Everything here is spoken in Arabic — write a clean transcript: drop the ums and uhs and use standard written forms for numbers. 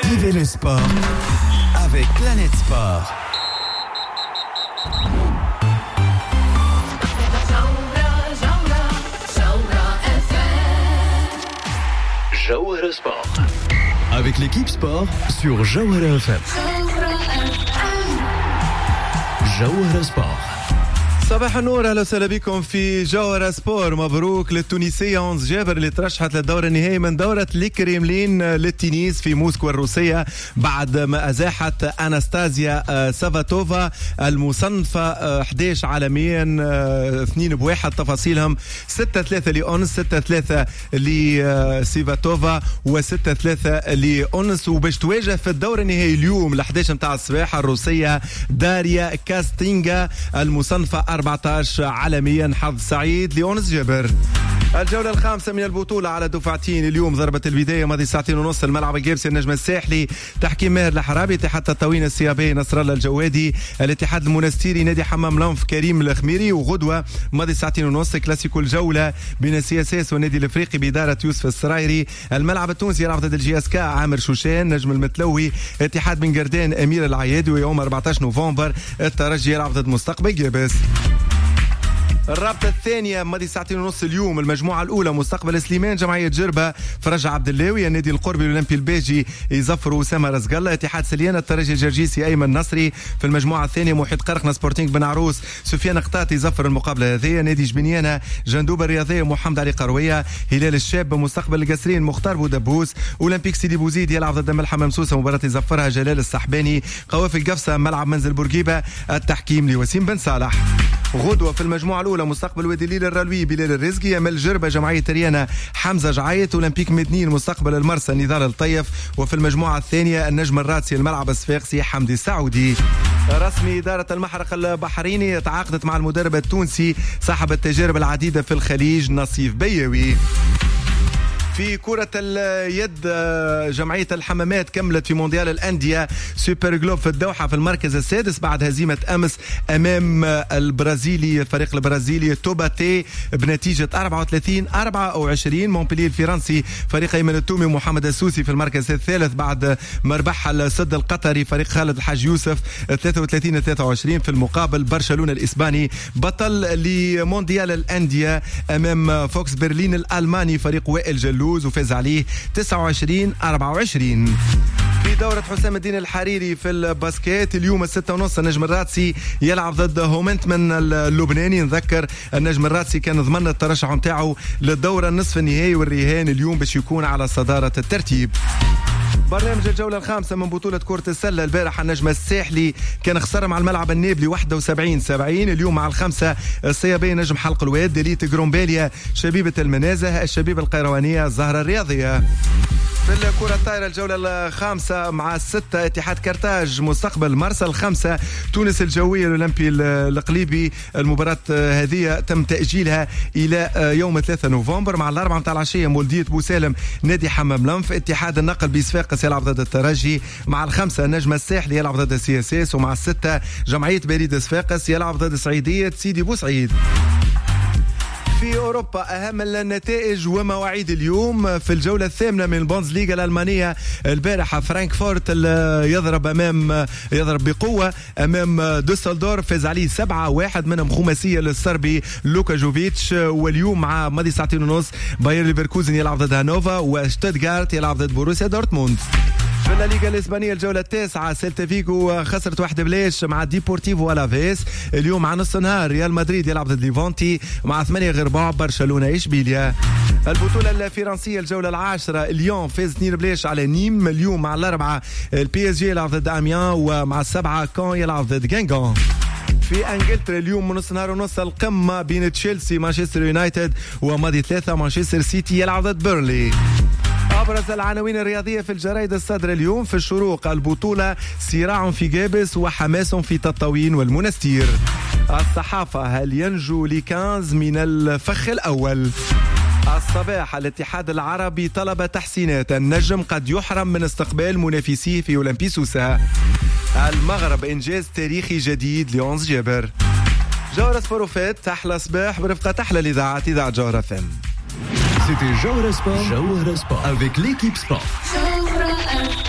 Vivez le sport avec Planète Sport. Jawhara Sport. Avec l'équipe sport sur Jawhara FM. Jawhara Sport. صباح النور، اهلا وسهلا بكم في جوهرة سبور. مبروك للتونسية أونز جابر اللي ترشحت للدور النهائي من دورة الكريملين للتنس في موسكو الروسية بعد ما أزاحت أناستازيا سافاتوفا المصنفة 11 عالميا 2-1. تفاصيلهم 6-3 لأونس، 6-3 لسيفاتوفا و6-3 لأونس. وباش تواجه في الدور النهائي اليوم ل 11 متاع الصباح الروسية داريا كاستينجا المصنفة 14 عالميا. حظ سعيد لأونس جابر. الجولة الخامسة من البطولة على دفعتين اليوم. ضربة البداية ماضي ساعتين ونص الملعب الجابسي النجم الساحلي تحكيم ماهر الحرابي، اتحاد تطاوين السيابي نصر الله الجوادي، الاتحاد المنستيري نادي حمام لنف كريم الخميري. وغدوة ماضي ساعتين ونص كلاسيكو الجولة بين السي اس اس والنادي الافريقي بإدارة يوسف السرايري. الملعب التونسي يلعب ضد الجي اس كا عامر شوشان نجم المتلوي، اتحاد بن قردان امير العيادي. ويوم 14 نوفمبر الترجي يلعب ضد مستقبل جابس. الرابطة الثانية ماضي ساعتين ونص اليوم المجموعة الأولى مستقبل سليمان جمعية جربة فرج عبد اللاوي، النادي القربي الأولمبي الباجي يظفر أسامة رزق الله، اتحاد سليان الترجي الجرجيسي أيمن نصري. في المجموعة الثانية محيط قرقنة سبورتينغ بن عروس سفيان قطاطي يظفر المقابلة هذه، نادي جبنيانة جندوبة الرياضية محمد علي قروية، هلال الشاب مستقبل القصرين مختار بودبوس، أولمبيك سيدي بوزيد يلعب ضد ملحمة مسوسة مباراة يظفرها جلال السحباني، قوافل قفصة ملعب منزل بورقيبة التحكيم لوسيم بن صالح. غدوة في المجموعة الأولى مستقبل وادي الليل الرلوي بلال الرزقي، يمل جربة جمعية ريانا حمزة جعايت، أولمبيك مدنين مستقبل المرسى نضال الطيف. وفي المجموعة الثانية النجم الراتسي الملعب الصفاقسي حمدي السعودي. رسمي إدارة المحرق البحريني تعاقدت مع المدرب التونسي صاحب التجارب العديدة في الخليج نصيف بياوي. في كرة اليد جمعية الحمامات كملت في مونديال الأندية سوبر جلوب في الدوحة في المركز السادس بعد هزيمة أمس أمام الفريق البرازيلي توباتي بنتيجة 34-24. مونبلييه الفرنسي فريق أيمن التومي ومحمد السوسي في المركز الثالث بعد مربح السد القطري فريق خالد الحاج يوسف 33-23. في المقابل برشلونة الإسباني بطل لمونديال الأندية أمام فوكس برلين الألماني فريق وائل جلو وفاز عليه 29-24. في دورة حسام الدين الحريري في الباسكيت اليوم 6:30 النجم الراتسي يلعب ضد هومنتمن اللبناني. نذكر النجم الراتسي كان ضمن الترشح متاعه للدورة النصف النهائي والرهان اليوم باش يكون على صدارة الترتيب. برنامج الجولة الخامسة من بطولة كرة السلة البارح النجم الساحلي كان خسر مع الملعب النابلي 71-70. اليوم مع الخمسة الصيابي نجم حلق الواد ديليت جرومباليا شبيبة المنازه الشبيبة القيروانية الزهرة الرياضية. في الكرة الطايرة الجولة الخامسة مع الستة اتحاد كرتاج مستقبل مرسى، الخمسة تونس الجوية الأولمبي القليبي. المباراة هذه تم تأجيلها إلى يوم 3 نوفمبر. مع الأربعة متاع العشية مولدية بوسالم نادي حمام لنف، اتحاد النقل بصفاقس يلعب ضد الترجي. مع الخمسة النجم الساحلي يلعب ضد السي اس اس. ومع الستة جمعية بريد صفاقس يلعب ضد سعيدية سيدي بوسعيد. في أوروبا أهم النتائج ومواعيد اليوم في الجولة الثامنة من البوندسليغا الألمانية. البارحة فرانكفورت يضرب بقوة أمام دوسلدورف فاز عليه 7-1 منهم خماسية للصربي لوكا جوفيتش. واليوم مع ماضي ساعتين ونص باير ليفركوزن يلعب ضد هانوفا وشتوتغارت يلعب ضد بوروسيا دورتموند. في الليغا الإسبانية الجولة التاسعة سيلتا فيغو خسرت 1-0 مع ديبورتيفو ألافيس. اليوم مع نص النهار ريال مدريد يلعب ضد ليفانتي. مع 8 غير بعض برشلونة إشبيليا. البطولة الفرنسية الجولة العاشرة ليون فاز 2-0 على نيم. اليوم مع الأربعة البي اس جي يلعب ضد أميان. ومع السبعة كون يلعب ضد جانغون. في انجلترا اليوم من نص نهار ونص القمة بين تشيلسي مانشستر يونايتد. وماضي 3 مانشستر سيتي يلعب ضد بيرنلي. أبرز العناوين الرياضية في الجرائد الصادرة اليوم في الشروق: البطولة صراع في جابس وحماس في تطاوين والمنستير. الصحافة: هل ينجو لكانز من الفخ الأول؟ الصباح: الاتحاد العربي طلب تحسينات، النجم قد يحرم من استقبال منافسيه في أولمبي سوسة. المغرب: إنجاز تاريخي جديد لأونز جابر. جوهرة سبوروفات أحلى صباح برفقة أحلى الإذاعة إذاعة جوهرة FM. C'était Jawhara Sport avec l'équipe sport.